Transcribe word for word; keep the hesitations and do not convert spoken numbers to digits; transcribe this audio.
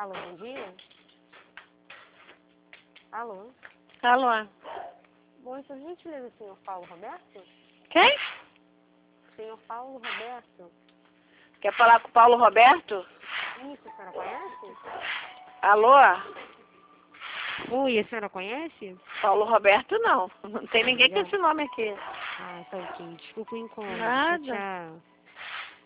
Alô, bom dia. Alô. Alô. Bom, por gentileza, o senhor Paulo Roberto? Quem? Senhor Paulo Roberto. Quer falar com o Paulo Roberto? Isso, a senhora conhece? Alô? Oi, a senhora conhece? Paulo Roberto não. Não tem ninguém com Obrigada. esse nome aqui. Ah, tá ok. Desculpa o incômodo. Nada. Tchau, tchau.